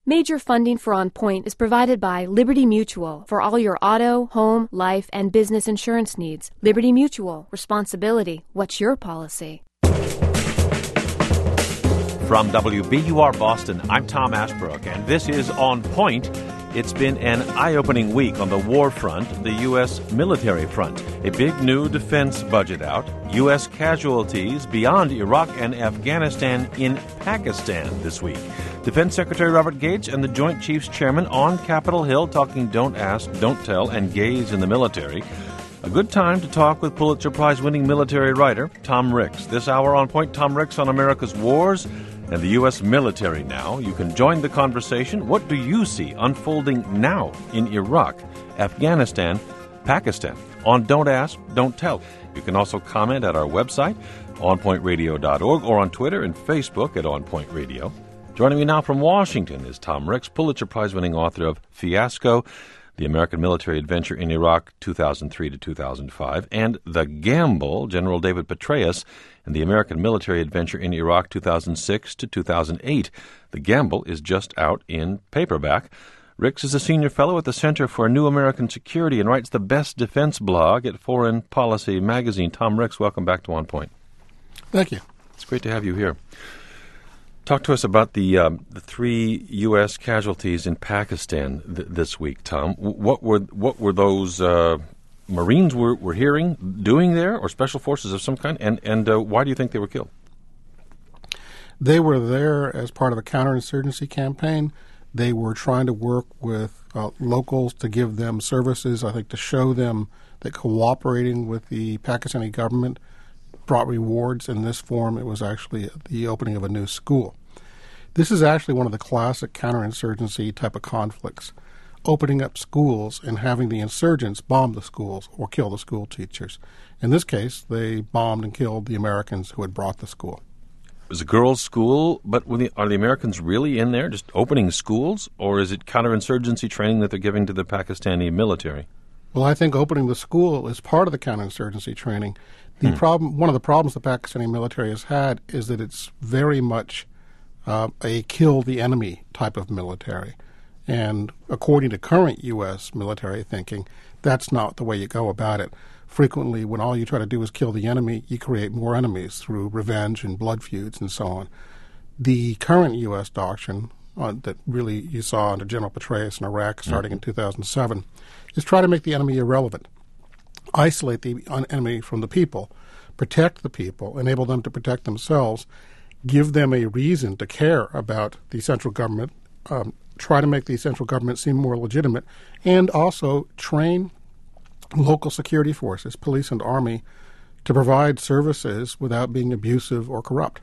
Major funding for On Point is provided by Liberty Mutual for all your auto, home, life, and business insurance needs. Liberty Mutual. Responsibility. What's your policy? From WBUR Boston, I'm Tom Ashbrook, and this is On Point. It's been an eye-opening week on the war front, the U.S. military front. A big new defense budget out, U.S. casualties beyond Iraq and Afghanistan in Pakistan this week. Defense Secretary Robert Gates and the Joint Chiefs Chairman on Capitol Hill talking don't ask, don't tell, and gaze in the military. A good time to talk with Pulitzer Prize-winning military writer Tom Ricks. This hour On Point, Tom Ricks on America's wars and the U.S. military now. You can join the conversation. What do you see unfolding now in Iraq, Afghanistan, Pakistan? On Don't Ask, Don't Tell. You can also comment at our website, onpointradio.org, or on Twitter and Facebook at On Point Radio. Joining me now from Washington is Tom Ricks, Pulitzer Prize-winning author of Fiasco, The American Military Adventure in Iraq, 2003 to 2005, and The Gamble, General David Petraeus, and the American Military Adventure in Iraq, 2006 to 2008. The Gamble is just out in paperback. Ricks is a senior fellow at the Center for New American Security and writes the Best Defense blog at Foreign Policy magazine. Tom Ricks, welcome back to On Point. Thank you. It's great to have you here. Talk to us about the 3 U.S. casualties in Pakistan this week, Tom. What were those Marines were doing there, or special forces of some kind, and why do you think they were killed? They were there as part of a counterinsurgency campaign. They were trying to work with locals to give them services, I think, to show them that cooperating with the Pakistani government brought rewards. In this form, it was actually the opening of a new school. This is actually one of the classic counterinsurgency type of conflicts, opening up schools and having the insurgents bomb the schools or kill the school teachers. In this case, they bombed and killed the Americans who had brought the school. It was a girls' school, but are the Americans really in there just opening schools, or is it counterinsurgency training that they're giving to the Pakistani military? Well, I think opening the school is part of the counterinsurgency training. One of the problems the Pakistani military has had is that it's very much a kill the enemy type of military. And according to current U.S. military thinking, that's not the way you go about it. Frequently, when all you try to do is kill the enemy, you create more enemies through revenge and blood feuds and so on. The current U.S. doctrine that really you saw under General Petraeus in Iraq starting in 2007 is try to make the enemy irrelevant. Isolate the enemy from the people, protect the people, enable them to protect themselves, give them a reason to care about the central government, try to make the central government seem more legitimate, and also train local security forces, police and army, to provide services without being abusive or corrupt.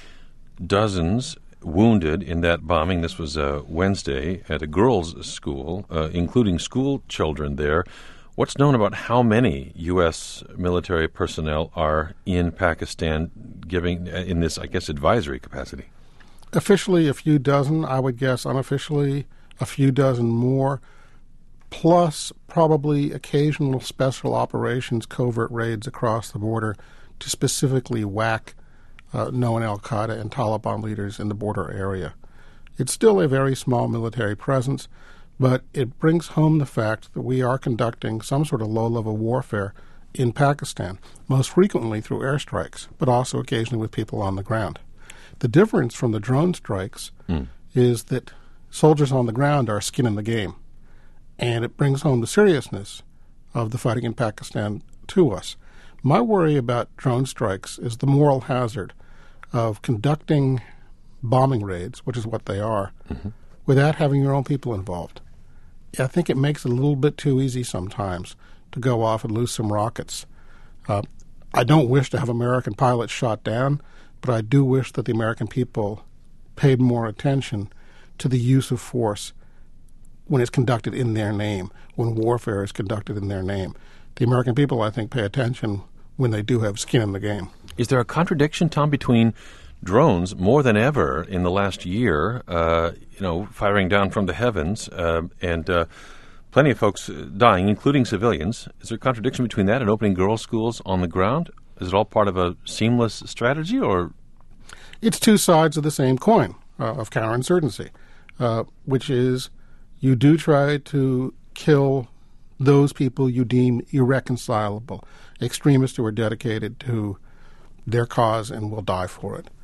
Dozens wounded in that bombing. This was Wednesday at a girls' school, including school children there. What's known about how many U.S. military personnel are in Pakistan giving in this, I guess, advisory capacity? Officially, a few dozen. I would guess unofficially a few dozen more, plus probably occasional special operations, covert raids across the border to specifically whack known al-Qaeda and Taliban leaders in the border area. It's still a very small military presence, but it brings home the fact that we are conducting some sort of low-level warfare in Pakistan, most frequently through airstrikes, but also occasionally with people on the ground. The difference from the drone strikes is that soldiers on the ground are skin in the game, and it brings home the seriousness of the fighting in Pakistan to us. My worry about drone strikes is the moral hazard of conducting bombing raids, which is what they are, without having your own people involved. I think it makes it a little bit too easy sometimes to go off and lose some rockets. I don't wish to have American pilots shot down, but I do wish that the American people paid more attention to the use of force when it's conducted in their name, when warfare is conducted in their name. The American people, I think, pay attention when they do have skin in the game. Is there a contradiction, Tom, between drones more than ever in the last year, firing down from the heavens, and plenty of folks dying, including civilians? Is there a contradiction between that and opening girls' schools on the ground? Is it all part of a seamless strategy, or? It's two sides of the same coin of counterinsurgency. which is you do try to kill those people you deem irreconcilable, extremists who are dedicated to their cause and will die for it.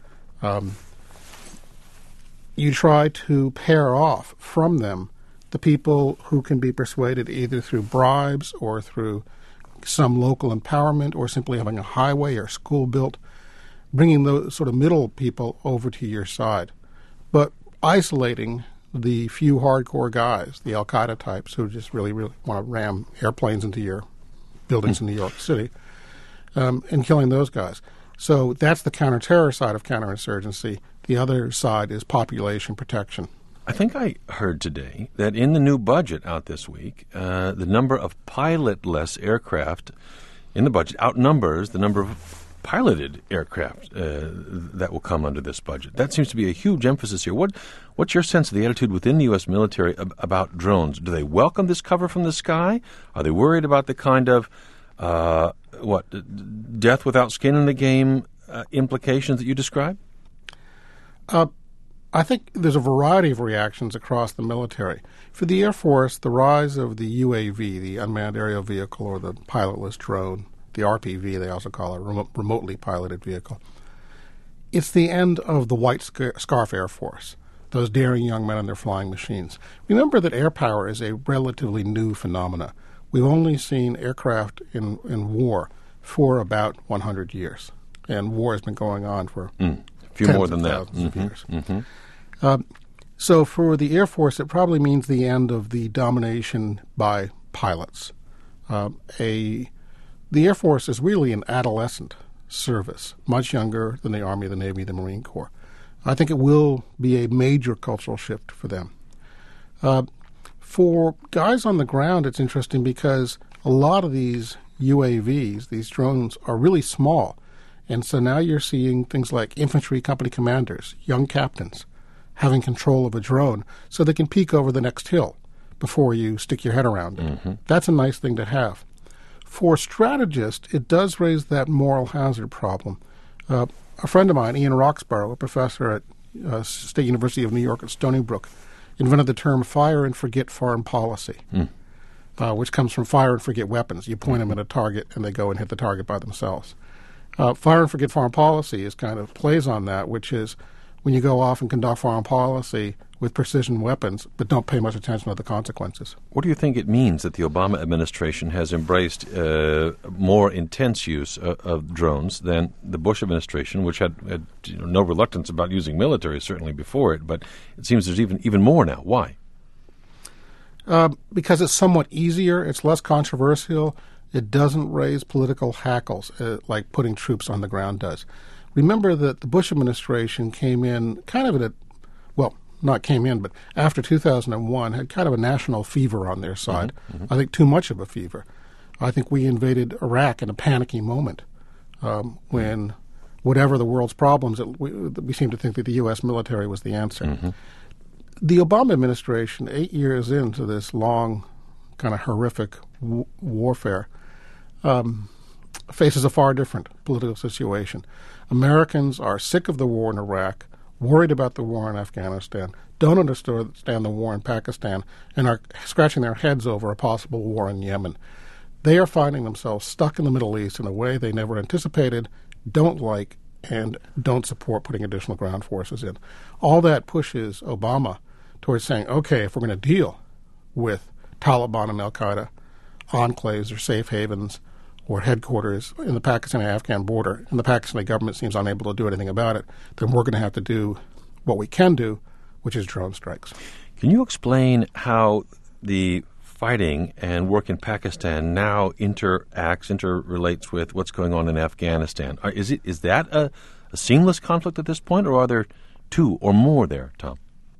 You try to pair off from them the people who can be persuaded either through bribes or through some local empowerment or simply having a highway or school built, bringing those sort of middle people over to your side, but isolating the few hardcore guys, the Al-Qaeda types who just really, really want to ram airplanes into your buildings in New York City, and killing those guys. So that's the counterterror side of counterinsurgency. The other side is population protection. I think I heard today that in the new budget out this week, the number of pilotless aircraft in the budget outnumbers the number of piloted aircraft that will come under this budget. That seems to be a huge emphasis here. What's your sense of the attitude within the U.S. military about drones? Do they welcome this cover from the sky? Are they worried about the kind of, death without skin in the game implications that you describe? I think there's a variety of reactions across the military. For the Air Force, the rise of the UAV, the unmanned aerial vehicle, or the pilotless drone, the RPV, they also call it, remotely piloted vehicle. It's the end of the White Scarf Air Force, those daring young men and their flying machines. Remember that air power is a relatively new phenomena. We've only seen aircraft in war for about 100 years, and war has been going on for a few more than that. Of years. So for the Air Force, it probably means the end of the domination by pilots. The Air Force is really an adolescent service, much younger than the Army, the Navy, the Marine Corps. I think it will be a major cultural shift for them. For guys on the ground, it's interesting because a lot of these UAVs, these drones, are really small. And so now you're seeing things like infantry company commanders, young captains, having control of a drone so they can peek over the next hill before you stick your head around it. Mm-hmm. That's a nice thing to have. For strategists, it does raise that moral hazard problem. A friend of mine, Ian Roxborough, a professor at State University of New York at Stony Brook, invented the term fire and forget foreign policy, which comes from fire and forget weapons. You point them at a target and they go and hit the target by themselves. Fire and forget foreign policy is kind of plays on that, which is when you go off and conduct foreign policy with precision weapons, but don't pay much attention to the consequences. What do you think it means that the Obama administration has embraced more intense use of drones than the Bush administration, which had no reluctance about using military, certainly before it, but it seems there's even more now. Why? Because it's somewhat easier, it's less controversial, it doesn't raise political hackles like putting troops on the ground does. Remember that the Bush administration came in kind of at a, well, not came in, but after 2001 had kind of a national fever on their side. Mm-hmm. I think too much of a fever. I think we invaded Iraq in a panicky moment when whatever the world's problems, we seem to think that the U.S. military was the answer. Mm-hmm. The Obama administration, 8 years into this long, kind of horrific warfare, faces a far different political situation. Americans are sick of the war in Iraq, worried about the war in Afghanistan, don't understand the war in Pakistan, and are scratching their heads over a possible war in Yemen. They are finding themselves stuck in the Middle East in a way they never anticipated, don't like, and don't support putting additional ground forces in. All that pushes Obama towards saying, okay, if we're going to deal with Taliban and Al-Qaeda enclaves or safe havens or headquarters in the Pakistani-Afghan border, and the Pakistani government seems unable to do anything about it, then we're going to have to do what we can do, which is drone strikes. Can you explain how the fighting and work in Pakistan now interrelates with what's going on in Afghanistan? Is that a seamless conflict at this point, or are there two or more there, Tom?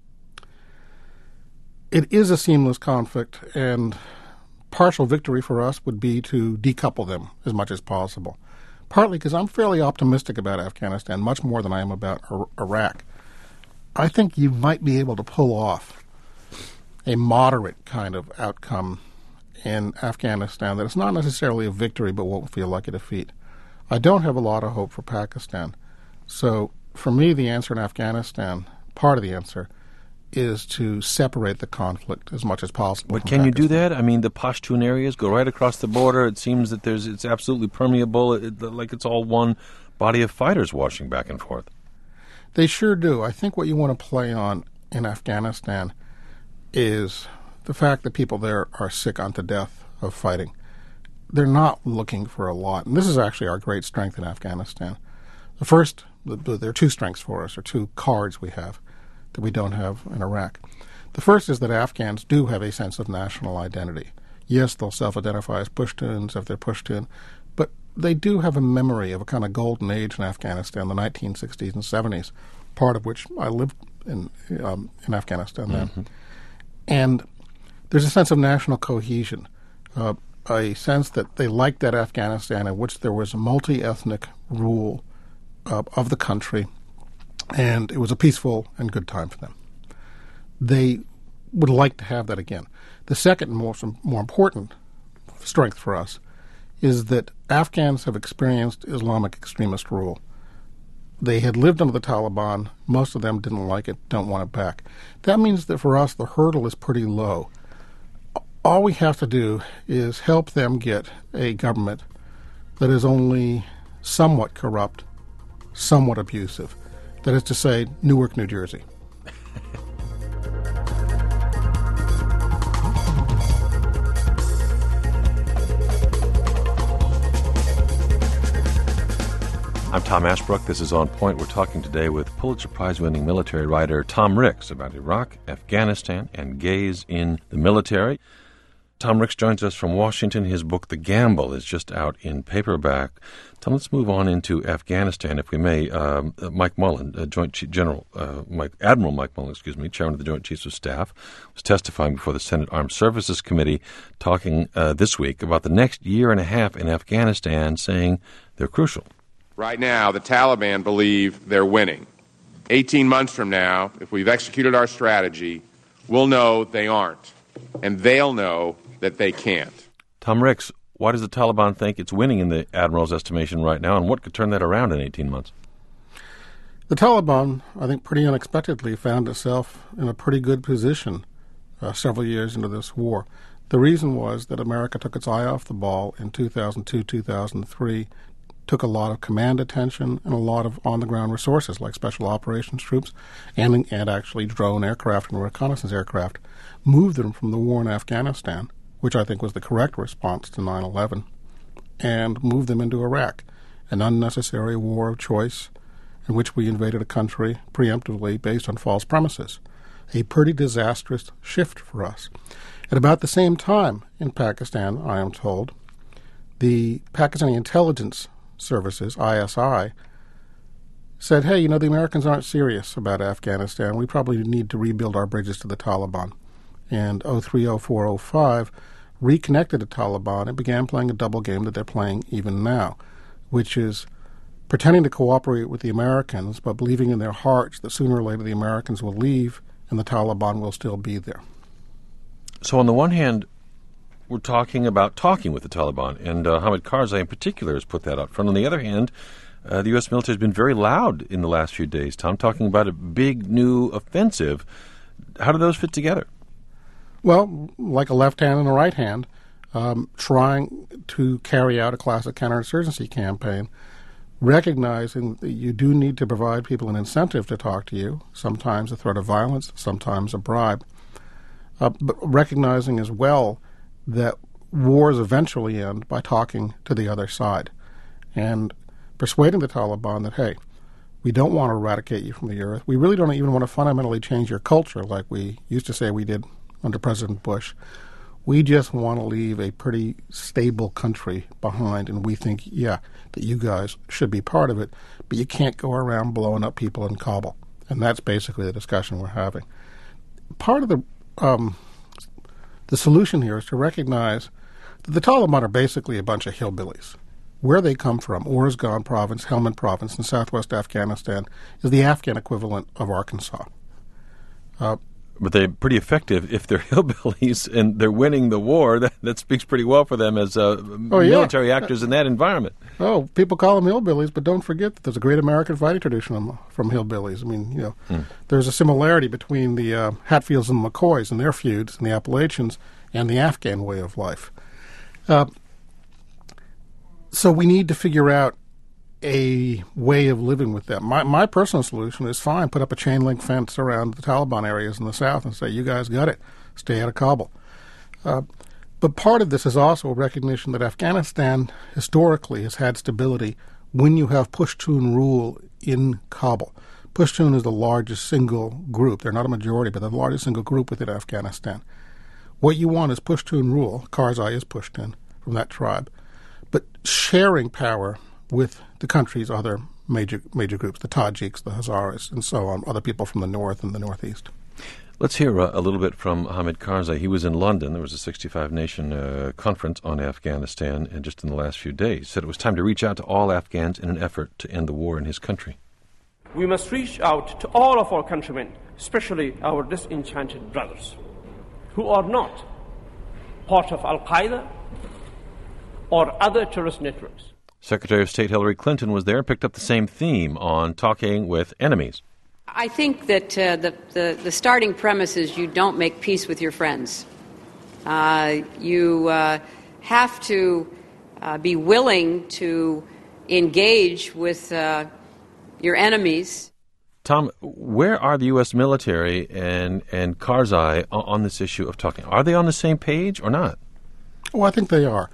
It is a seamless conflict, and partial victory for us would be to decouple them as much as possible, partly because I'm fairly optimistic about Afghanistan, much more than I am about Iraq. I think you might be able to pull off a moderate kind of outcome in Afghanistan that is not necessarily a victory but won't feel like a defeat. I don't have a lot of hope for Pakistan. So for me, the answer in Afghanistan, part of the answer, is to separate the conflict as much as possible. But can you do that? I mean, the Pashtun areas go right across the border. It seems that it's absolutely permeable, like it's all one body of fighters washing back and forth. They sure do. I think what you want to play on in Afghanistan is the fact that people there are sick unto death of fighting. They're not looking for a lot. And this is actually our great strength in Afghanistan. The first, there are two strengths for us, or two cards we have that we don't have in Iraq. The first is that Afghans do have a sense of national identity. Yes, they'll self-identify as Pashtuns if they're Pashtun, but they do have a memory of a kind of golden age in Afghanistan, the 1960s and 70s, part of which I lived in Afghanistan then. Mm-hmm. And there's a sense of national cohesion, a sense that they liked that Afghanistan in which there was a multi-ethnic rule of the country, and it was a peaceful and good time for them. They would like to have that again. The second, more important strength for us is that Afghans have experienced Islamic extremist rule. They had lived under the Taliban. Most of them didn't like it, don't want it back. That means that for us, the hurdle is pretty low. All we have to do is help them get a government that is only somewhat corrupt, somewhat abusive. That is to say, Newark, New Jersey. I'm Tom Ashbrook. This is On Point. We're talking today with Pulitzer Prize-winning military writer Tom Ricks about Iraq, Afghanistan, and gays in the military. Tom Ricks joins us from Washington. His book, The Gamble, is just out in paperback. Tom, let's move on into Afghanistan, if we may. Mike Mullen, Admiral Mike Mullen, chairman of the Joint Chiefs of Staff, was testifying before the Senate Armed Services Committee, talking this week about the next year and a half in Afghanistan, saying they're crucial. Right now, the Taliban believe they're winning. 18 months from now, if we've executed our strategy, we'll know they aren't, and they'll know that they can't. Tom Ricks, why does the Taliban think it's winning in the Admiral's estimation right now, and what could turn that around in 18 months? The Taliban, I think pretty unexpectedly, found itself in a pretty good position several years into this war. The reason was that America took its eye off the ball in 2002, 2003, took a lot of command attention and a lot of on-the-ground resources like special operations troops and actually drone aircraft and reconnaissance aircraft, moved them from the war in Afghanistan, which I think was the correct response to 9/11, and moved them into Iraq, an unnecessary war of choice in which we invaded a country preemptively based on false premises. A pretty disastrous shift for us. At about the same time in Pakistan, I am told, the Pakistani intelligence services, ISI, said, hey, the Americans aren't serious about Afghanistan. We probably need to rebuild our bridges to the Taliban. And 03, 04, 05 reconnected the Taliban and began playing a double game that they're playing even now, which is pretending to cooperate with the Americans, but believing in their hearts that sooner or later the Americans will leave and the Taliban will still be there. So on the one hand, we're talking about talking with the Taliban, and Hamid Karzai in particular has put that out front. On the other hand, the U.S. military has been very loud in the last few days, Tom, talking about a big new offensive. How do those fit together? Well, like a left hand and a right hand, trying to carry out a classic counterinsurgency campaign, recognizing that you do need to provide people an incentive to talk to you, sometimes a threat of violence, sometimes a bribe, but recognizing as well that wars eventually end by talking to the other side and persuading the Taliban that, hey, we don't want to eradicate you from the earth. We really don't even want to fundamentally change your culture like we used to say we did under President Bush. We just want to leave a pretty stable country behind, and we think, that you guys should be part of it, but you can't go around blowing up people in Kabul. And that's basically the discussion we're having. Part of the solution here is to recognize that the Taliban are basically a bunch of hillbillies. Where they come from, Uruzgan province, Helmand province in southwest Afghanistan, is the Afghan equivalent of Arkansas. But they're pretty effective if they're hillbillies and they're winning the war. That speaks pretty well for them as military actors in that environment. Oh, people call them hillbillies, but don't forget that there's a great American fighting tradition from hillbillies. I mean, there's a similarity between the Hatfields and McCoys and their feuds in the Appalachians and the Afghan way of life. So we need to figure out a way of living with them. My personal solution is fine. Put up a chain link fence around the Taliban areas in the south and say, you guys got it. Stay out of Kabul. But part of this is also a recognition that Afghanistan historically has had stability when you have Pashtun rule in Kabul. Pashtun is the largest single group. They're not a majority, but they're the largest single group within Afghanistan. What you want is Pashtun rule. Karzai is Pashtun from that tribe. But sharing power with the country's other major groups, the Tajiks, the Hazaras, and so on, other people from the north and the northeast. Let's hear a little bit from Hamid Karzai. He was in London. There was a 65-nation conference on Afghanistan, and just in the last few days said it was time to reach out to all Afghans in an effort to end the war in his country. We must reach out to all of our countrymen, especially our disenchanted brothers, who are not part of Al-Qaeda or other terrorist networks. Secretary of State Hillary Clinton was there, picked up the same theme on talking with enemies. I think that the starting premise is you don't make peace with your friends. You have to be willing to engage with your enemies. Tom, where are the U.S. military and Karzai on this issue of talking? Are they on the same page or not? Well, I think they are.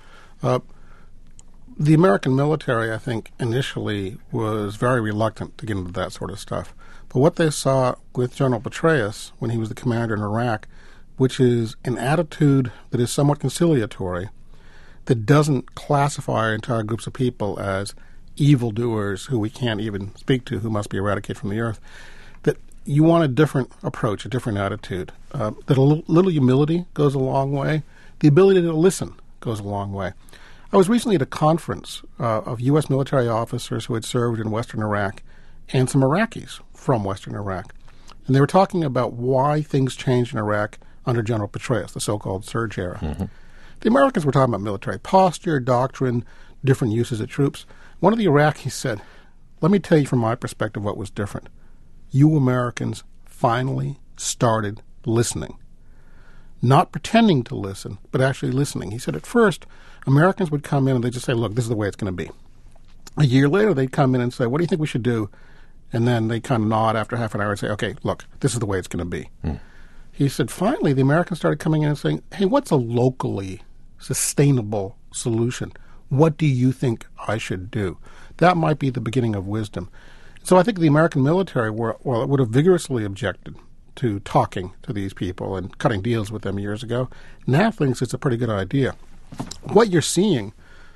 The American military, I think, initially was very reluctant to get into that sort of stuff. But what they saw with General Petraeus when he was the commander in Iraq, which is an attitude that is somewhat conciliatory, that doesn't classify entire groups of people as evildoers who we can't even speak to, who must be eradicated from the earth, that you want a different approach, a different attitude, that a little humility goes a long way. The ability to listen goes a long way. I was recently at a conference of U.S. military officers who had served in Western Iraq and some Iraqis from Western Iraq. And they were talking about why things changed in Iraq under General Petraeus, the so-called surge era. Mm-hmm. The Americans were talking about military posture, doctrine, different uses of troops. One of the Iraqis said, let me tell you from my perspective what was different. You Americans finally started listening. Not pretending to listen, but actually listening. He said at first, Americans would come in and they'd just say, look, this is the way it's going to be. A year later, they'd come in and say, what do you think we should do? And then they'd kind of nod after half an hour and say, okay, look, this is the way it's going to be. He said, finally, the Americans started coming in and saying, hey, what's a locally sustainable solution? What do you think I should do? That might be the beginning of wisdom. So I think the American military would have vigorously objected to talking to these people and cutting deals with them years ago. Now thinks it's a pretty good idea. What you're seeing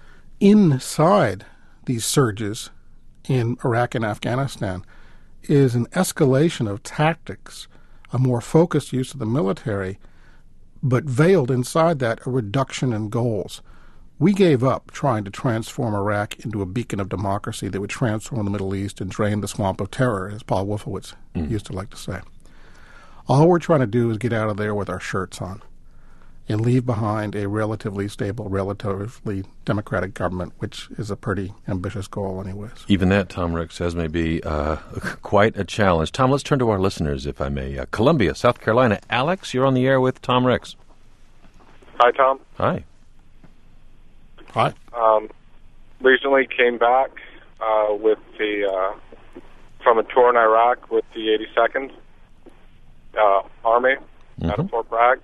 inside these surges in Iraq and Afghanistan is an escalation of tactics, a more focused use of the military, but veiled inside that a reduction in goals. We gave up trying to transform Iraq into a beacon of democracy that would transform the Middle East and drain the swamp of terror, as Paul Wolfowitz used to like to say. All we're trying to do is get out of there with our shirts on and leave behind a relatively stable, relatively democratic government, which is a pretty ambitious goal anyways. Even that, Tom Ricks says, may be quite a challenge. Tom, let's turn to our listeners, if I may. Columbia, South Carolina. Alex, you're on the air with Tom Ricks. Hi, Tom. Hi. Hi. Recently came back with from a tour in Iraq with the 82nd Army out of Fort Bragg.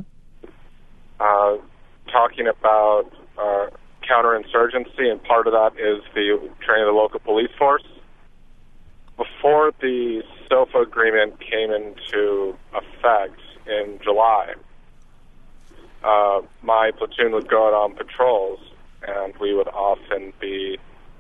Talking about counterinsurgency, and part of that is the training of the local police force. Before the SOFA agreement came into effect in July, my platoon would go out on patrols, and we would often be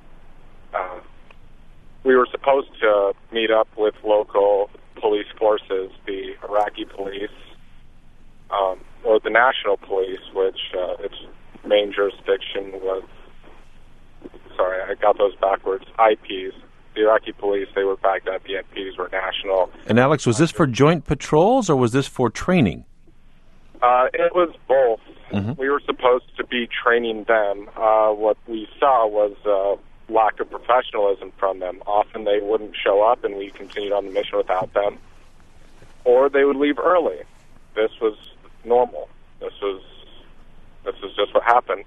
we were supposed to meet up with local police forces, the Iraqi police, or the national police, which its main jurisdiction was, sorry, I got those backwards, IPs, the Iraqi police, they were Baghdad BNPs, were national. And Alex, was this for joint patrols or was this for training? It was both. Mm-hmm. We were supposed to be training them. What we saw was lack of professionalism from them. Often they wouldn't show up and we continued on the mission without them. Or they would leave early. This was normal. This was just what happened.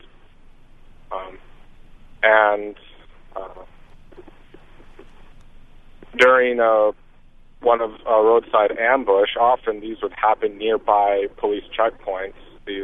During one of a roadside ambush, often these would happen nearby police checkpoints. These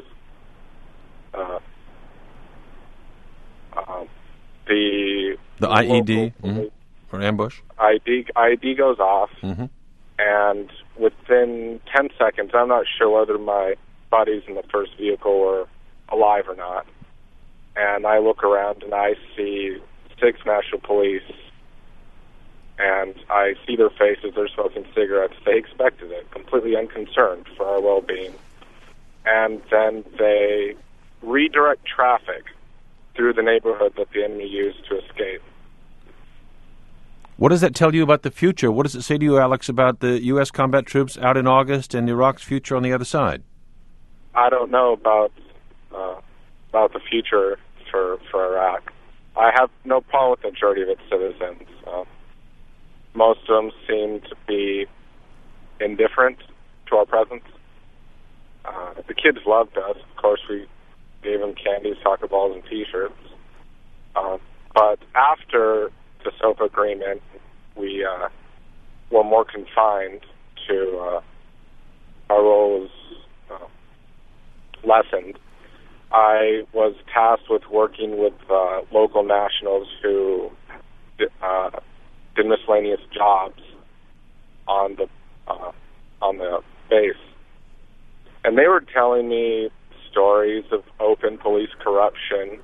the IED or ambush. IED goes off, and within 10 seconds, I'm not sure whether my buddies in the first vehicle were alive or not. And I look around and I see 6 national police, and I see their faces. They're smoking cigarettes. They expected it, completely unconcerned for our well-being. And then they redirect traffic through the neighborhood that the enemy used to escape. What does that tell you about the future? What does it say to you, Alex, about the U.S. combat troops out in August and Iraq's future on the other side? I don't know about the future for Iraq. I have no problem with the majority of its citizens. Most of them seem to be indifferent to our presence. The kids loved us. Of course, we gave them candy, soccer balls, and T-shirts. But after the SOFA agreement, we were more confined to our roles lessened. I was tasked with working with local nationals who did miscellaneous jobs on the base, and they were telling me stories of open police corruption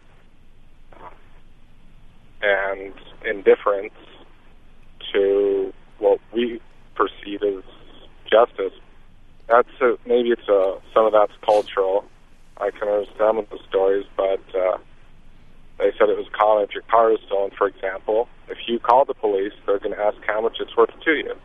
and indifference to what we perceive as justice. Maybe some of that's cultural. I can understand with the stories, but they said it was common if your car is stolen, for example. If you call the police, they're going to ask how much it's worth to you.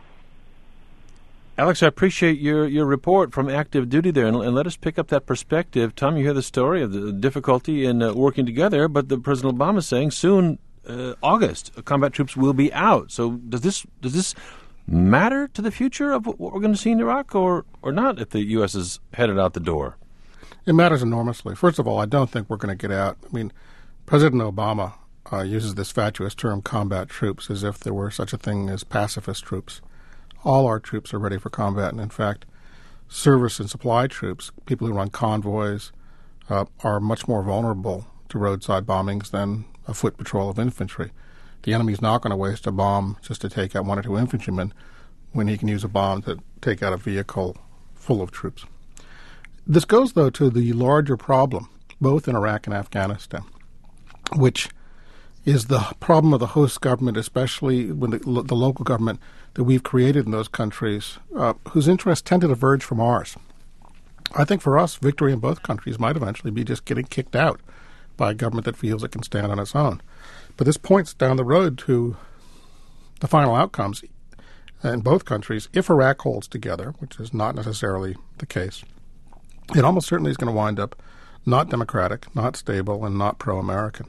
Alex, I appreciate your report from active duty there, and let us pick up that perspective. Tom, you hear the story of the difficulty in working together, but the President Obama is saying soon, August, combat troops will be out. So does this matter to the future of what we're going to see in Iraq or not if the U.S. is headed out the door? It matters enormously. First of all, I don't think we're going to get out. I mean, President Obama uses this fatuous term, combat troops, as if there were such a thing as pacifist troops. All our troops are ready for combat, and in fact, service and supply troops, people who run convoys, are much more vulnerable to roadside bombings than a foot patrol of infantry. The enemy's not going to waste a bomb just to take out 1 or 2 infantrymen when he can use a bomb to take out a vehicle full of troops. This goes, though, to the larger problem, both in Iraq and Afghanistan, which is the problem of the host government, especially when the local government that we've created in those countries, whose interests tend to diverge from ours. I think for us, victory in both countries might eventually be just getting kicked out by a government that feels it can stand on its own. But this points down the road to the final outcomes in both countries. If Iraq holds together, which is not necessarily the case, it almost certainly is going to wind up not democratic, not stable, and not pro-American.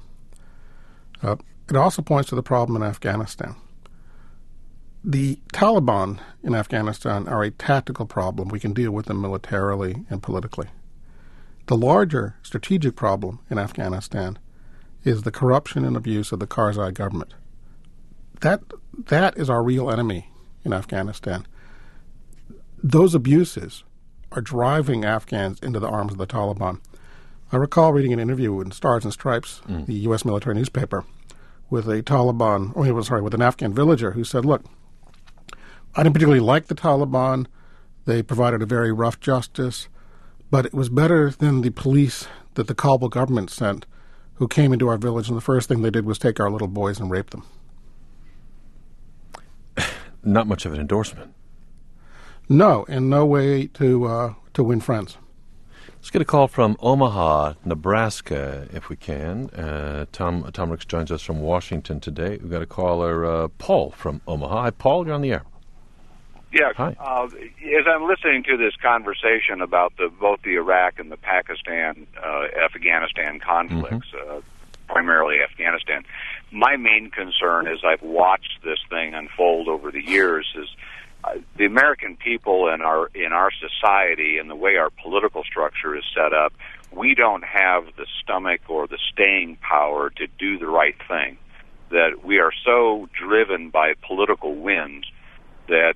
It also points to the problem in Afghanistan. The Taliban in Afghanistan are a tactical problem. We can deal with them militarily and politically. The larger strategic problem in Afghanistan is the corruption and abuse of the Karzai government. That is our real enemy in Afghanistan. Those abuses are driving Afghans into the arms of the Taliban. I recall reading an interview in Stars and Stripes, the U.S. military newspaper, with an Afghan villager who said, look, I didn't particularly like the Taliban. They provided a very rough justice, but it was better than the police that the Kabul government sent, who came into our village, and the first thing they did was take our little boys and rape them. Not much of an endorsement. No, and no way to win friends. Let's get a call from Omaha, Nebraska, if we can. Tom Ricks joins us from Washington today. We've got a caller, Paul from Omaha. Hi, Paul, you're on the air. Yeah. Hi. As I'm listening to this conversation about both the Iraq and the Pakistan, Afghanistan conflicts, primarily Afghanistan, my main concern, as I've watched this thing unfold over the years, is the American people in our society and the way our political structure is set up, we don't have the stomach or the staying power to do the right thing. That we are so driven by political winds that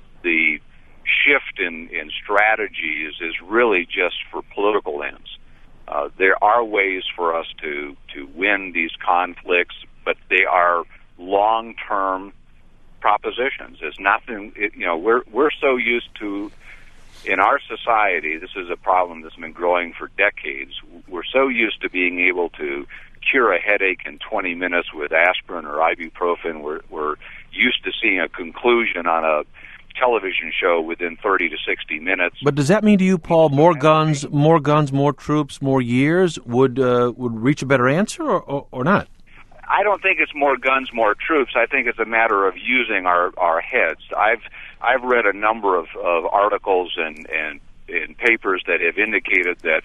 the shift in strategies is really just for political ends. There are ways for us to win these conflicts, but they are long-term propositions. It's nothing. We're so used to, in our society, this is a problem that's been growing for decades. We're so used to being able to cure a headache in 20 minutes with aspirin or ibuprofen. We're used to seeing a conclusion on a television show within 30 to 60 minutes. But does that mean to you, Paul, more guns, more troops, more years would reach a better answer, or not? I don't think it's more guns, more troops. I think it's a matter of using our heads. I've read a number of articles and papers that have indicated that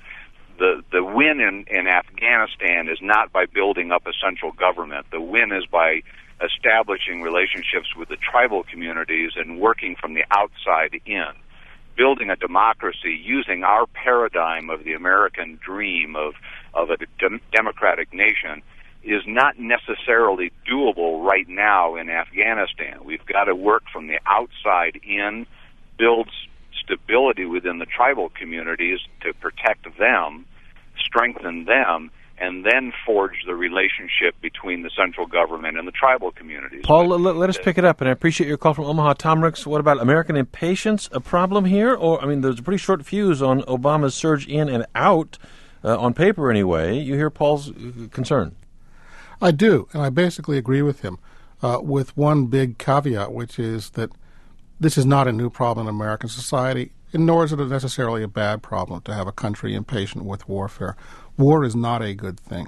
the win in Afghanistan is not by building up a central government. The win is by establishing relationships with the tribal communities and working from the outside in, building a democracy using our paradigm of the American dream of a democratic nation is not necessarily doable right now in Afghanistan. We've got to work from the outside in, build stability within the tribal communities to protect them, strengthen them, and then forge the relationship between the central government and the tribal communities. Paul, let us pick it up, and I appreciate your call from Omaha. Tom Ricks, what about American impatience a problem here? Or, I mean, there's a pretty short fuse on Obama's surge in and out, on paper anyway. You hear Paul's concern? I do, and I basically agree with him, with one big caveat, which is that this is not a new problem in American society, and nor is it necessarily a bad problem to have a country impatient with warfare. War is not a good thing.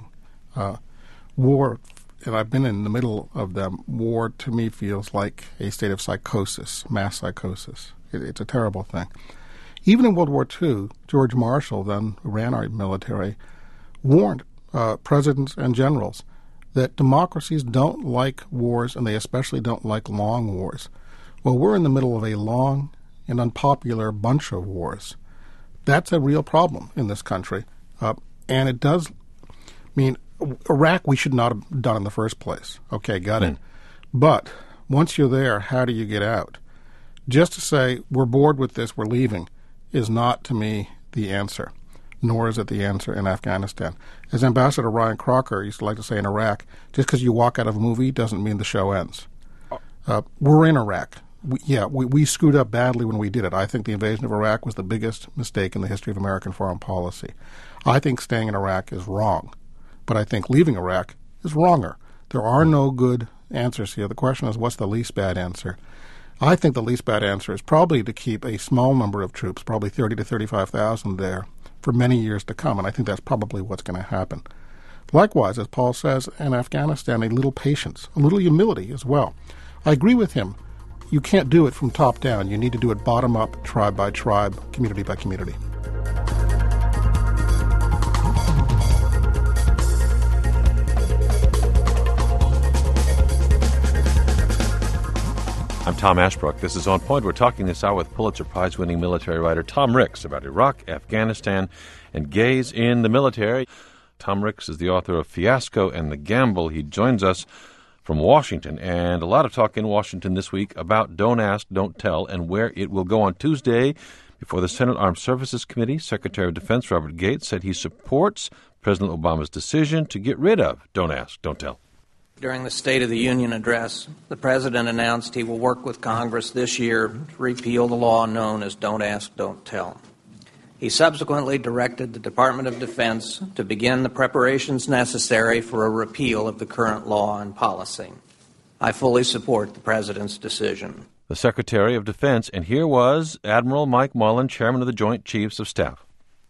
War, and I've been in the middle of them, war to me feels like a state of psychosis, mass psychosis. It's a terrible thing. Even in World War II, George Marshall, then who ran our military, warned presidents and generals that democracies don't like wars, and they especially don't like long wars. Well, we're in the middle of a long and unpopular bunch of wars. That's a real problem in this country. And it does mean Iraq we should not have done in the first place. Okay, got it. But once you're there, how do you get out? Just to say, we're bored with this, we're leaving, is not, to me, the answer. Nor is it the answer in Afghanistan. As Ambassador Ryan Crocker used to like to say in Iraq, just because you walk out of a movie doesn't mean the show ends. We're in Iraq. We screwed up badly when we did it. I think the invasion of Iraq was the biggest mistake in the history of American foreign policy. I think staying in Iraq is wrong, but I think leaving Iraq is wronger. There are no good answers here. The question is, what's the least bad answer? I think the least bad answer is probably to keep a small number of troops, probably 30 to 35,000 there, for many years to come, and I think that's probably what's going to happen. Likewise, as Paul says, in Afghanistan, a little patience, a little humility as well. I agree with him. You can't do it from top down. You need to do it bottom up, tribe by tribe, community by community. I'm Tom Ashbrook. This is On Point. We're talking this hour with Pulitzer Prize-winning military writer Tom Ricks about Iraq, Afghanistan, and gays in the military. Tom Ricks is the author of Fiasco and the Gamble. He joins us from Washington, and a lot of talk in Washington this week about Don't Ask, Don't Tell, and where it will go on Tuesday. Before the Senate Armed Services Committee, Secretary of Defense Robert Gates said he supports President Obama's decision to get rid of Don't Ask, Don't Tell. During the State of the Union address, the President announced he will work with Congress this year to repeal the law known as Don't Ask, Don't Tell. He subsequently directed the Department of Defense to begin the preparations necessary for a repeal of the current law and policy. I fully support the President's decision. The Secretary of Defense, and here was Admiral Mike Mullen, Chairman of the Joint Chiefs of Staff.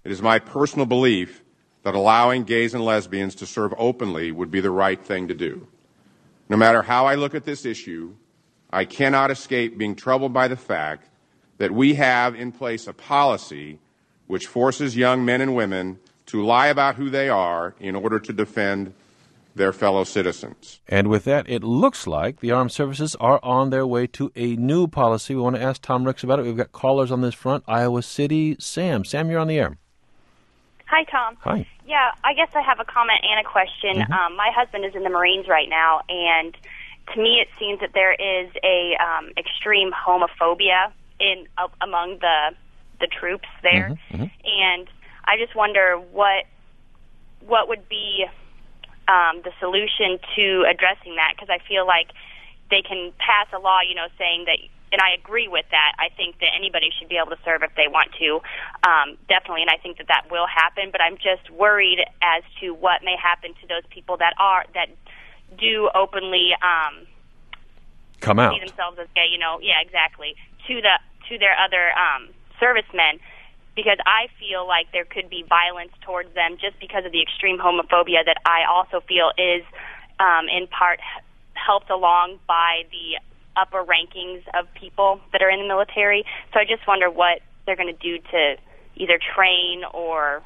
it is my personal belief that allowing gays and lesbians to serve openly would be the right thing to do. No matter how I look at this issue, I cannot escape being troubled by the fact that we have in place a policy which forces young men and women to lie about who they are in order to defend their fellow citizens. And with that, it looks like the armed services are on their way to a new policy. We want to ask Tom Ricks about it. We've got callers on this front. Iowa City, Sam. Sam, you're on the air. Hi, Tom. Hi. Yeah, I guess I have a comment and a question. Mm-hmm. My husband is in the Marines right now, and to me it seems that there is a extreme homophobia among the troops there. Mm-hmm. And I just wonder what would be the solution to addressing that, because I feel like they can pass a law, saying that, and I agree with that. I think that anybody should be able to serve if they want to, definitely, and I think that will happen. But I'm just worried as to what may happen to those people that do openly come out, see themselves as gay. Yeah, exactly, to their other servicemen. Because I feel like there could be violence towards them just because of the extreme homophobia that I also feel is, in part, helped along by the upper rankings of people that are in the military. So I just wonder what they're going to do to either train or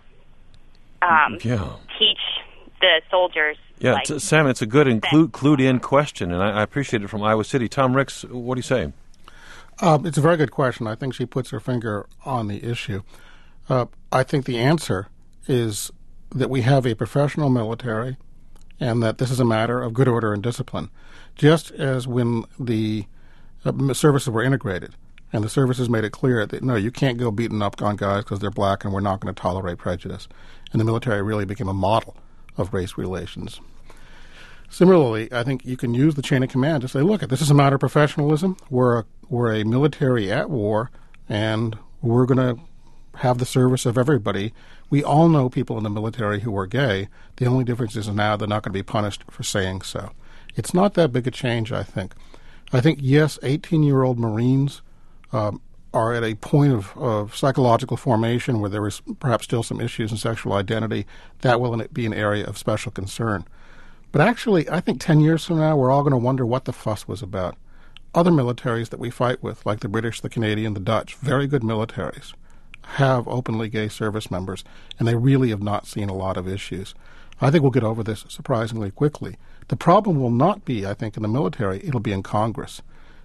teach the soldiers. Yeah, Sam, it's a good and clued-in question, and I appreciate it from Iowa City. Tom Ricks, what do you say? It's a very good question. I think she puts her finger on the issue. I think the answer is that we have a professional military and that this is a matter of good order and discipline. Just as when the services were integrated and the services made it clear that, no, you can't go beating up on guys because they're black and we're not going to tolerate prejudice. And the military really became a model of race relations. Similarly, I think you can use the chain of command to say, look, this is a matter of professionalism. We're a military at war, and we're going to have the service of everybody. We all know people in the military who are gay. The only difference is now they're not going to be punished for saying so. It's not that big a change, I think. I think, yes, 18-year-old Marines are at a point of psychological formation where there is perhaps still some issues in sexual identity. That will be an area of special concern. But actually, I think 10 years from now, we're all going to wonder what the fuss was about. Other militaries that we fight with, like the British, the Canadian, the Dutch, very good militaries, have openly gay service members, and they really have not seen a lot of issues. I think we'll get over this surprisingly quickly. The problem will not be, I think, in the military. It'll be in Congress.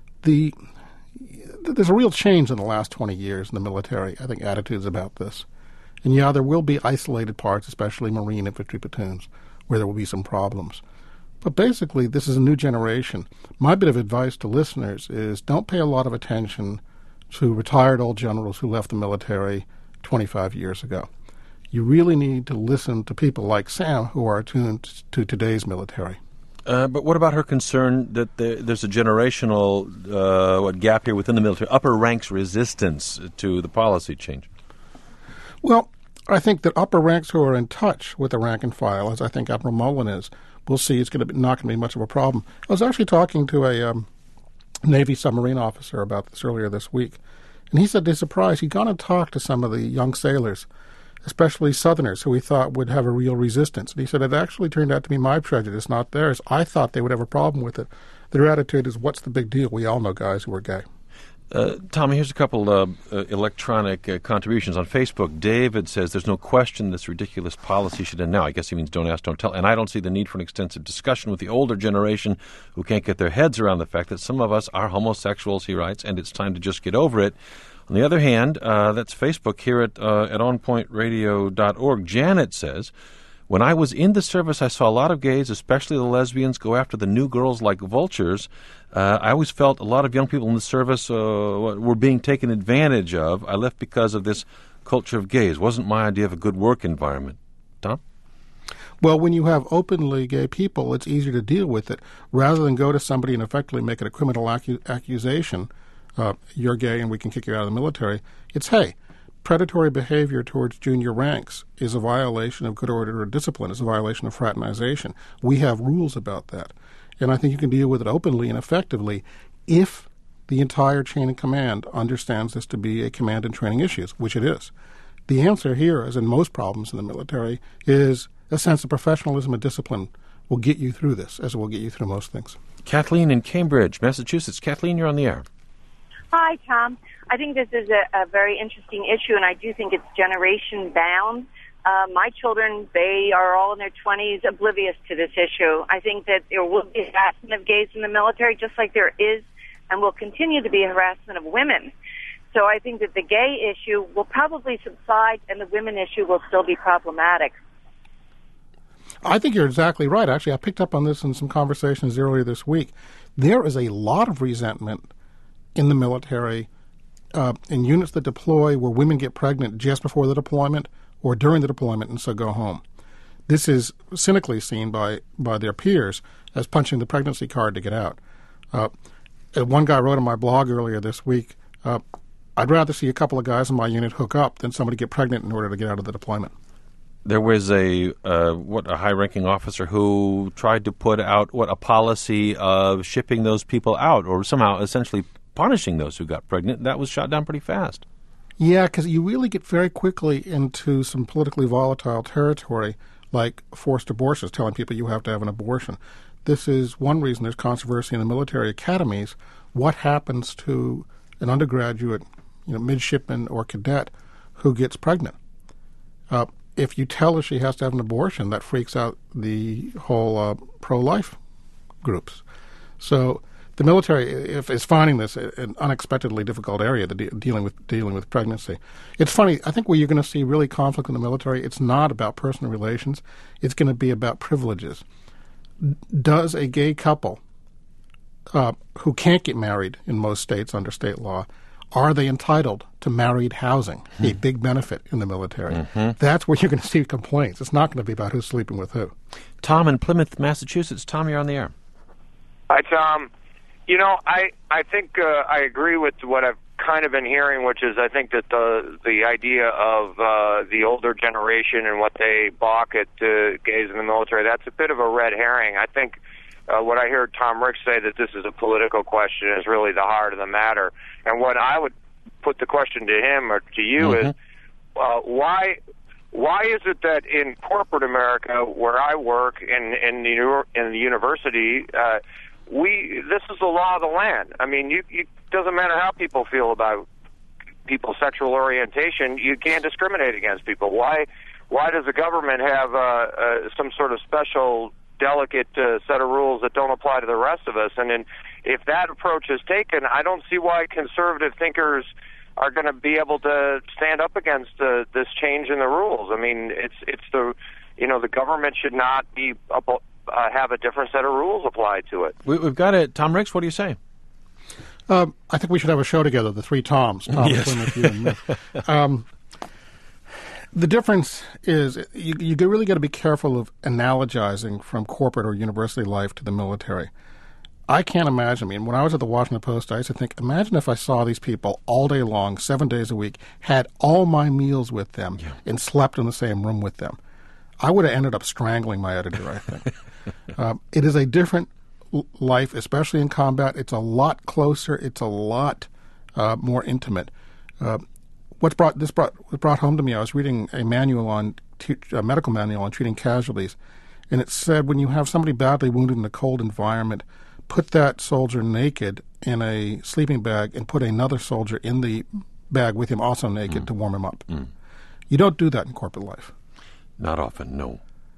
There's a real change in the last 20 years in the military, I think, attitudes about this. And yeah, there will be isolated parts, especially Marine infantry platoons, where there will be some problems. But basically, this is a new generation. My bit of advice to listeners is don't pay a lot of attention to retired old generals who left the military 25 years ago. You really need to listen to people like Sam who are attuned to today's military. But what about her concern that there's a generational gap here within the military, upper ranks resistance to the policy change? Well, I think that upper ranks who are in touch with the rank and file, as I think Admiral Mullen is, will see it's not going to be much of a problem. I was actually talking to a Navy submarine officer about this earlier this week, and he said to his surprise he'd gone and talked to some of the young sailors, especially Southerners, who he thought would have a real resistance. And he said, it actually turned out to be my prejudice, not theirs. I thought they would have a problem with it. Their attitude is, what's the big deal? We all know guys who are gay. Tommy, here's a couple electronic contributions. On Facebook, David says, there's no question this ridiculous policy should end now. I guess he means don't ask, don't tell. And I don't see the need for an extensive discussion with the older generation who can't get their heads around the fact that some of us are homosexuals, he writes, and it's time to just get over it. On the other hand, that's Facebook here at onpointradio.org. Janet says, when I was in the service, I saw a lot of gays, especially the lesbians, go after the new girls like vultures. I always felt a lot of young people in the service were being taken advantage of. I left because of this culture of gays. Wasn't my idea of a good work environment. Tom? Well, when you have openly gay people, it's easier to deal with it. Rather than go to somebody and effectively make it a criminal accusation, you're gay and we can kick you out of the military, it's, hey, predatory behavior towards junior ranks is a violation of good order or discipline. It's a violation of fraternization. We have rules about that. And I think you can deal with it openly and effectively if the entire chain of command understands this to be a command and training issue, which it is. The answer here, as in most problems in the military, is a sense of professionalism and discipline will get you through this, as it will get you through most things. Kathleen in Cambridge, Massachusetts. Kathleen, you're on the air. Hi, Tom. I think this is a very interesting issue, and I do think it's generation bound. My children, they are all in their 20s, oblivious to this issue. I think that there will be harassment of gays in the military, just like there is and will continue to be harassment of women. So I think that the gay issue will probably subside, and the women issue will still be problematic. I think you're exactly right. Actually, I picked up on this in some conversations earlier this week. There is a lot of resentment in the military, in units that deploy where women get pregnant just before the deployment or during the deployment and so go home. This is cynically seen by their peers as punching the pregnancy card to get out. One guy wrote on my blog earlier this week, I'd rather see a couple of guys in my unit hook up than somebody get pregnant in order to get out of the deployment. There was a high-ranking officer who tried to put out a policy of shipping those people out, or somehow essentially punishing those who got pregnant. That was shot down pretty fast. Yeah, because you really get very quickly into some politically volatile territory, like forced abortions, telling people you have to have an abortion. This is one reason there's controversy in the military academies. What happens to an undergraduate, midshipman or cadet who gets pregnant? If you tell her she has to have an abortion, that freaks out the whole pro-life groups. So the military is finding this an unexpectedly difficult area to dealing with pregnancy. It's funny. I think where you're going to see really conflict in the military, it's not about personal relations. It's going to be about privileges. Does a gay couple who can't get married in most states under state law, are they entitled to married housing, a big benefit in the military? Mm-hmm. That's where you're going to see complaints. It's not going to be about who's sleeping with who. Tom in Plymouth, Massachusetts. Tom, you're on the air. Hi, Tom. I think I agree with what I've kind of been hearing, which is I think that the idea of the older generation and what they balk at gays in the military, that's a bit of a red herring. I think what I heard Tom Ricks say, that this is a political question, is really the heart of the matter. And what I would put the question to him or to you is, why is it that in corporate America, where I work in the university, this is the law of the land. I mean, it doesn't matter how people feel about people's sexual orientation, you can't discriminate against people. Why does the government have some sort of special delicate set of rules that don't apply to the rest of us? And if that approach is taken, I don't see why conservative thinkers are going to be able to stand up against this change in the rules. I mean, it's the government should not be have a different set of rules applied to it. We've got it. Tom Ricks, what do you say? I think we should have a show together, the three Toms. Tom, yes. Plymouth, you, and me. The difference is you really got to be careful of analogizing from corporate or university life to the military. I can't imagine. I mean, when I was at the Washington Post, I used to think, imagine if I saw these people all day long, 7 days a week, had all my meals with them, and slept in the same room with them. I would have ended up strangling my editor, I think. It is a different life, especially in combat. It's a lot closer. It's a lot more intimate. What brought home to me, I was reading a medical manual on treating casualties, and it said when you have somebody badly wounded in a cold environment, put that soldier naked in a sleeping bag and put another soldier in the bag with him also naked to warm him up. You don't do that in corporate life. Not often, no.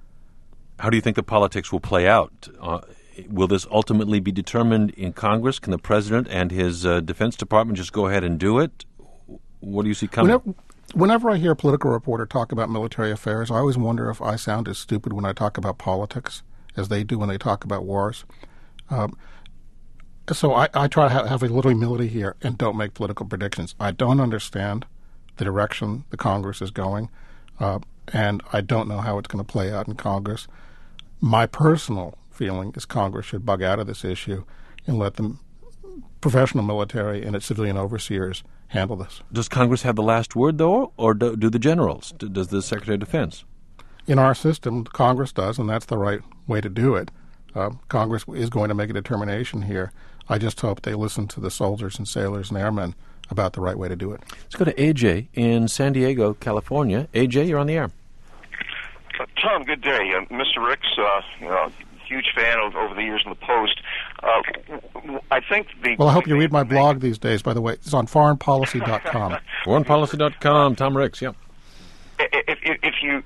How do you think the politics will play out? Will this ultimately be determined in Congress? Can the president and his Defense Department just go ahead and do it? What do you see coming? Whenever I hear a political reporter talk about military affairs, I always wonder if I sound as stupid when I talk about politics as they do when they talk about wars. So I try to have a little humility here and don't make political predictions. I don't understand the direction the Congress is going, and I don't know how it's going to play out in Congress. My personal feeling is Congress should bug out of this issue and let the professional military and its civilian overseers handle this. Does Congress have the last word, though, or do the generals? Does the Secretary of Defense? In our system, Congress does, and that's the right way to do it. Congress is going to make a determination here. I just hope they listen to the soldiers and sailors and airmen about the right way to do it. Let's go to AJ in San Diego, California. AJ, you're on the air. Tom, good day. Mr. Ricks, huge fan over the years in the Post. I think Well, I hope you read my blog these days, by the way. It's on foreignpolicy.com. Foreignpolicy.com, Tom Ricks, yeah. If you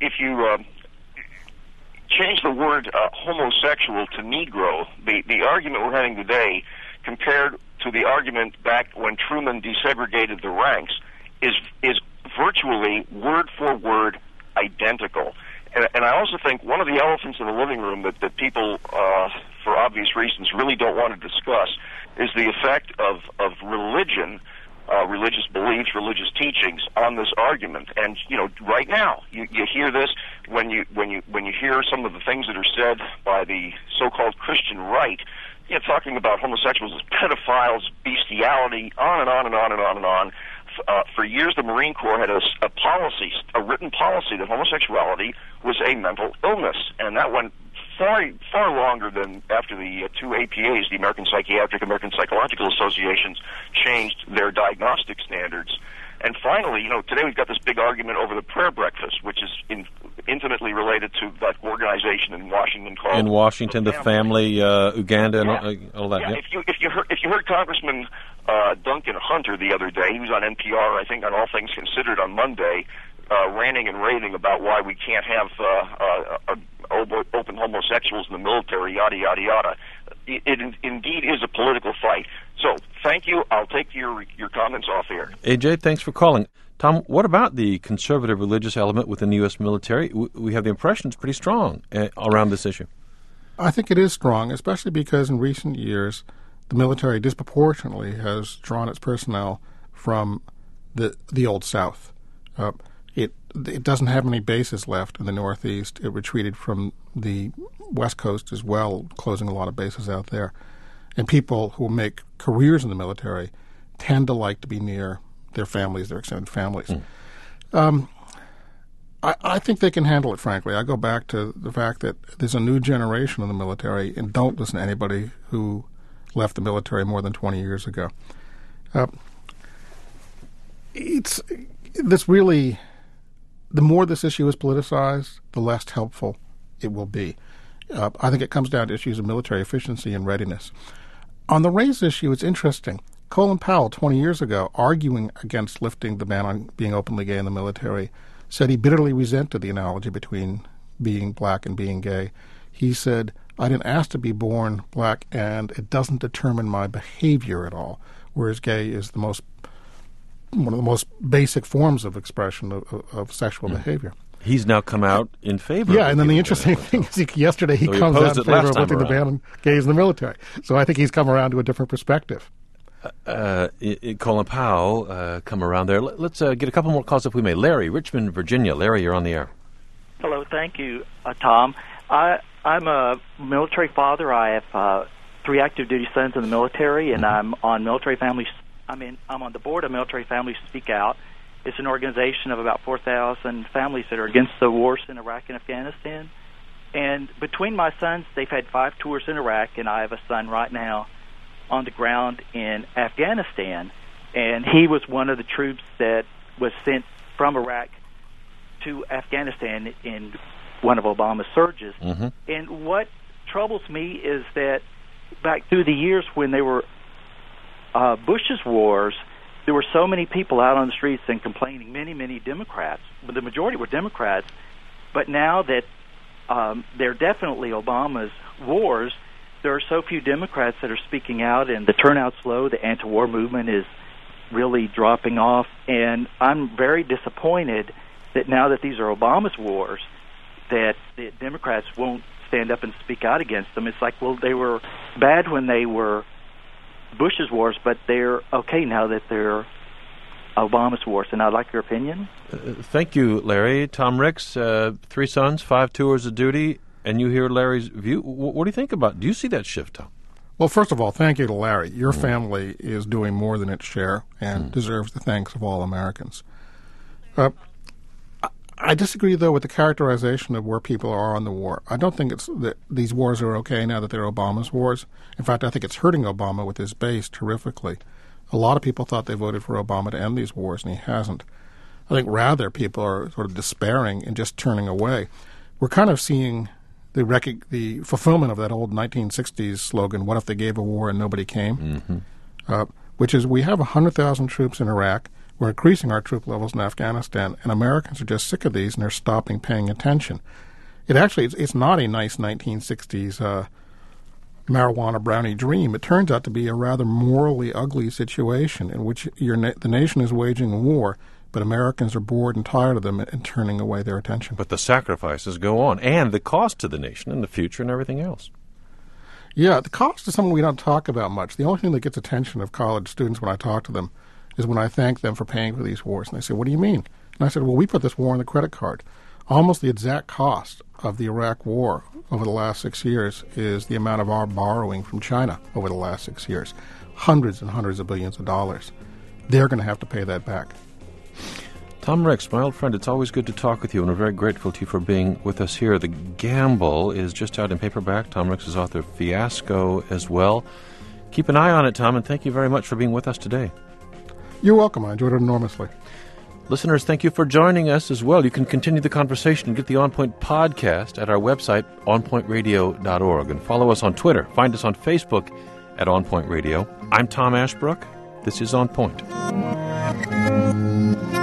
change the word homosexual to Negro, the argument we're having today, compared to the argument back when Truman desegregated the ranks, is virtually word for word identical. And I also think one of the elephants in the living room that people, for obvious reasons, really don't want to discuss is the effect of religion, religious beliefs, religious teachings on this argument. And right now you hear this when you hear some of the things that are said by the so-called Christian right. Talking about homosexuals as pedophiles, bestiality, on and on and on and on and on. For years, the Marine Corps had a policy, a written policy, that homosexuality was a mental illness, and that went far longer than after the two APAs, the American Psychiatric, American Psychological Associations, changed their diagnostic standards. And finally, today we've got this big argument over the prayer breakfast, which is intimately related to that organization in Washington called... In Washington, the family, Uganda, and all that. Yeah. If you heard Congressman Duncan Hunter the other day, he was on NPR, I think, on All Things Considered on Monday, ranting and raving about why we can't have open homosexuals in the military, yada, yada, yada. It indeed is a political fight. So, thank you. I'll take your comments off here. AJ, thanks for calling. Tom, what about the conservative religious element within the U.S. military? We have the impression it's pretty strong around this issue. I think it is strong, especially because in recent years, the military disproportionately has drawn its personnel from the Old South. It doesn't have any bases left in the Northeast. It retreated from the West Coast as well, closing a lot of bases out there. And people who make careers in the military tend to like to be near their families, their extended families. I think they can handle it, frankly. I go back to the fact that there's a new generation in the military, and don't listen to anybody who left the military more than 20 years ago. The more this issue is politicized, the less helpful it will be. I think it comes down to issues of military efficiency and readiness. On the race issue, it's interesting. Colin Powell, 20 years ago, arguing against lifting the ban on being openly gay in the military, said he bitterly resented the analogy between being black and being gay. He said, I didn't ask to be born black, and it doesn't determine my behavior at all, whereas gay is one of the most basic forms of expression of sexual behavior. He's now come out in favor. Yeah, and then the interesting thing is yesterday he comes out in favor of lifting the ban on gays in the military. So I think he's come around to a different perspective. Colin Powell come around there. Let's get a couple more calls if we may. Larry, Richmond, Virginia. Larry, you're on the air. Hello, thank you, Tom. I'm a military father. I have 3 active duty sons in the military, and I'm on Military Families. I'm on the board of Military Families Speak Out. It's an organization of about 4,000 families that are against the wars in Iraq and Afghanistan. And between my sons, they've had 5 tours in Iraq, and I have a son right now on the ground in Afghanistan. And he was one of the troops that was sent from Iraq to Afghanistan in one of Obama's surges. Mm-hmm. And what troubles me is that back through the years when they were Bush's wars, there were so many people out on the streets and complaining, many Democrats, but the majority were Democrats. But now that they're definitely Obama's wars, there are so few Democrats that are speaking out, and the turnout's low. The anti-war movement is really dropping off, and I'm very disappointed that now that these are Obama's wars, that the Democrats won't stand up and speak out against them. It's like, well, they were bad when they were Bush's wars, but they're okay now that they're Obama's wars. And I'd like your opinion. Thank you, Larry. Tom Ricks, 3 sons, 5 tours of duty, and you hear Larry's view. What do you think about it? Do you see that shift, Tom? Well, first of all, thank you to Larry. Your family is doing more than its share and deserves the thanks of all Americans. I disagree, though, with the characterization of where people are on the war. I don't think it's that these wars are okay now that they're Obama's wars. In fact, I think it's hurting Obama with his base terrifically. A lot of people thought they voted for Obama to end these wars, and he hasn't. I think rather people are sort of despairing and just turning away. We're kind of seeing the fulfillment of that old 1960s slogan, what if they gave a war and nobody came? Which is we have 100,000 troops in Iraq. We're increasing our troop levels in Afghanistan, and Americans are just sick of these, and they're stopping paying attention. It's not a nice 1960s marijuana brownie dream. It turns out to be a rather morally ugly situation in which the nation is waging a war, but Americans are bored and tired of them and turning away their attention. But the sacrifices go on, and the cost to the nation and the future and everything else. Yeah, the cost is something we don't talk about much. The only thing that gets attention of college students when I talk to them is when I thank them for paying for these wars. And they say, what do you mean? And I said, well, we put this war on the credit card. Almost the exact cost of the Iraq war over the last 6 years is the amount of our borrowing from China over the last 6 years. Hundreds and hundreds of billions of dollars. They're going to have to pay that back. Tom Ricks, my old friend, it's always good to talk with you, and we're very grateful to you for being with us here. The Gamble is just out in paperback. Tom Ricks is author of Fiasco as well. Keep an eye on it, Tom, and thank you very much for being with us today. You're welcome. I enjoyed it enormously. Listeners, thank you for joining us as well. You can continue the conversation and get the On Point podcast at our website, onpointradio.org, and follow us on Twitter. Find us on Facebook at On Point Radio. I'm Tom Ashbrook. This is On Point.